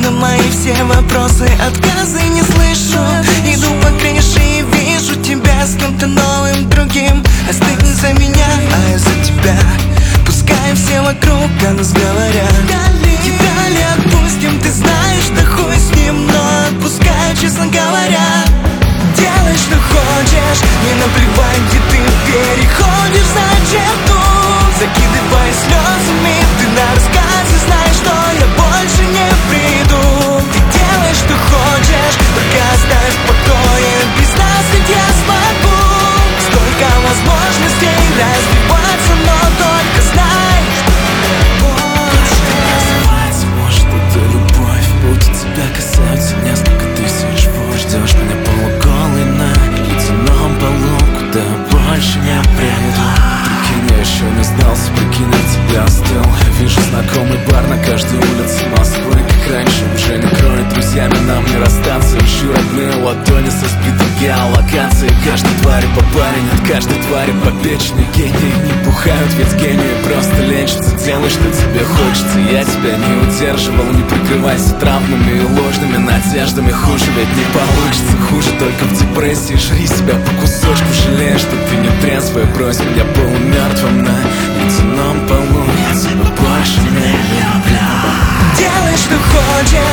на мои все вопросы отказы не слышу. Иду по крыше и вижу тебя с кем-то новым, другим. Остынь за меня, а я за тебя. Пускай все вокруг о нас говорят. Тебя ли отпустим, ты знаешь, да хуй с ним, но отпускай, честно говоря. Делай, что хочешь, не наплевать, где ты переходишь за черту. Закидывай слезами, ты на рассказе, знаешь, что я больше не приду. Ты делай, что хочешь, только оставь в покое. Без нас ведь я смогу. Столько возможностей развиваться, но только знай, называется, может, это любовь. Будто тебя касаются несколько тысяч вольт. Ждешь меня полуголый на ледяном полу, куда больше не приду. Прикинь, я еще не сдался, прикинь, я тебя остыл. Вижу знакомый бар на каждой улице Москвы. Как раньше, уже не кроет, друзьями нам не расстаться. Ищу родные ладони со сбитой геолокацией. Каждой твари по паре, нет каждой твари по печени. Гении не бухают, ведь гении просто лечатся. Делай, что тебе хочется, я тебя не удерживал. Не прикрывайся травмами и ложными надеждами. Хуже ведь не получится, хуже только в депрессии. Жри себя по кусочку, жалея, что ты не трезвая. Брось меня полумертвым на ледяном полу. Я тебя больше не люблю. делай, что хочешь,